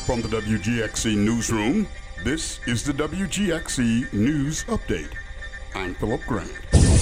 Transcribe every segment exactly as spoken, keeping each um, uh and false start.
From the W G X C Newsroom, this is the W G X C News Update. I'm Philip Grant.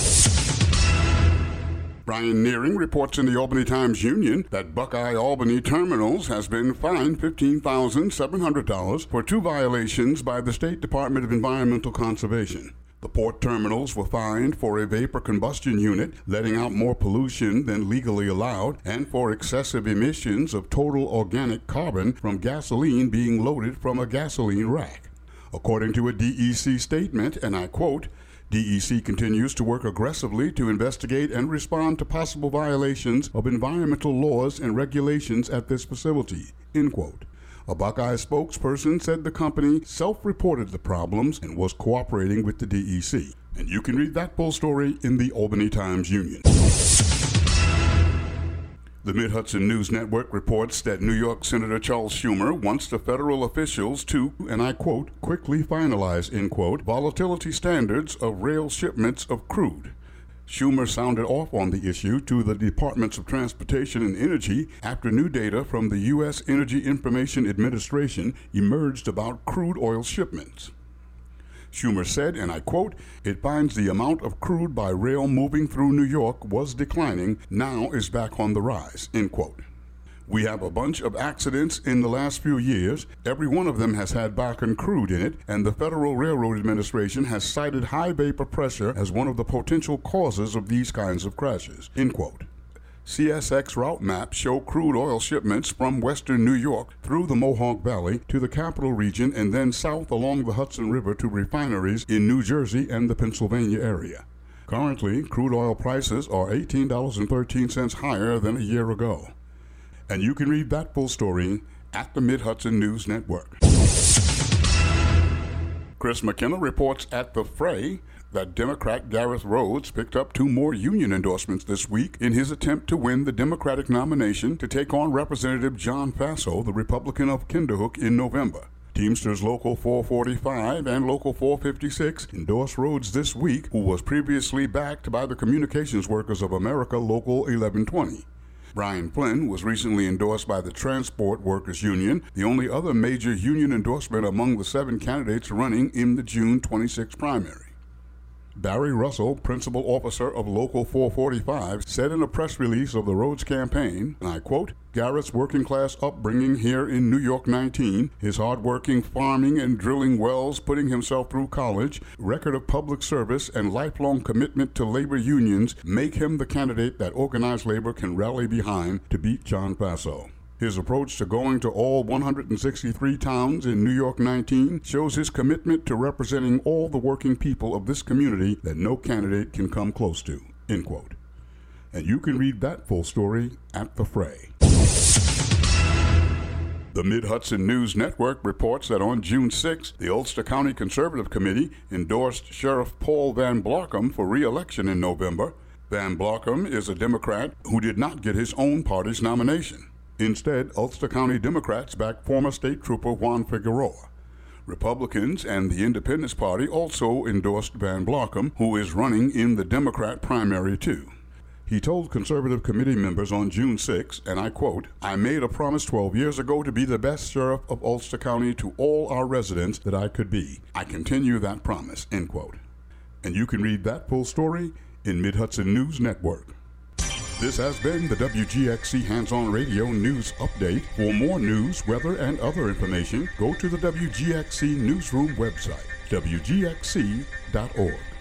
Brian Nearing reports in the Albany Times-Union that Buckeye Albany Terminals has been fined fifteen thousand seven hundred dollars for two violations by the State Department of Environmental Conservation. The port terminals were fined for a vapor combustion unit letting out more pollution than legally allowed and for excessive emissions of total organic carbon from gasoline being loaded from a gasoline rack. According to a D E C statement, and I quote, D E C continues to work aggressively to investigate and respond to possible violations of environmental laws and regulations at this facility, end quote. A Buckeye spokesperson said the company self-reported the problems and was cooperating with the D E C. And you can read that full story in the Albany Times-Union. The Mid-Hudson News Network reports that New York Senator Charles Schumer wants the federal officials to, and I quote, quickly finalize, end quote, volatility standards of rail shipments of crude. Schumer sounded off on the issue to the Departments of Transportation and Energy after new data from the U S Energy Information Administration emerged about crude oil shipments. Schumer said, and I quote, it finds the amount of crude by rail moving through New York was declining, now is back on the rise, end quote. We have a bunch of accidents in the last few years. Every one of them has had Bakken crude in it, and the Federal Railroad Administration has cited high vapor pressure as one of the potential causes of these kinds of crashes, end quote. C S X route maps show crude oil shipments from western New York through the Mohawk Valley to the Capital Region and then south along the Hudson River to refineries in New Jersey and the Pennsylvania area. Currently, crude oil prices are eighteen dollars and thirteen cents higher than a year ago. And you can read that full story at the Mid-Hudson News Network. Chris McKenna reports at The Fray that Democrat Gareth Rhodes picked up two more union endorsements this week in his attempt to win the Democratic nomination to take on Representative John Faso, the Republican of Kinderhook, in November. Teamsters Local four forty-five and Local four fifty-six endorsed Rhodes this week, who was previously backed by the Communications Workers of America Local eleven twenty. Brian Flynn was recently endorsed by the Transport Workers Union, the only other major union endorsement among the seven candidates running in the June twenty-sixth primary. Barry Russell, principal officer of Local four forty-five, said in a press release of the Rhodes campaign, and I quote, Garrett's working-class upbringing here in New York nineteen, his hard-working farming and drilling wells, putting himself through college, record of public service, and lifelong commitment to labor unions make him the candidate that organized labor can rally behind to beat John Faso. His approach to going to all one hundred sixty-three towns in New York nineteen shows his commitment to representing all the working people of this community that no candidate can come close to, end quote. And you can read that full story at The Fray. The Mid-Hudson News Network reports that on June sixth, the Ulster County Conservative Committee endorsed Sheriff Paul Van Blarcom for re-election in November. Van Blarcom is a Democrat who did not get his own party's nomination. Instead, Ulster County Democrats backed former State Trooper Juan Figueroa. Republicans and the Independence Party also endorsed Van Blarcom, who is running in the Democrat primary too. He told Conservative Committee members on June sixth, and I quote, I made a promise twelve years ago to be the best sheriff of Ulster County to all our residents that I could be. I continue that promise, end quote. And you can read that full story in Mid-Hudson News Network. This has been the W G X C Hands-On Radio News Update. For more news, weather, and other information, go to the W G X C Newsroom website, W G X C dot org.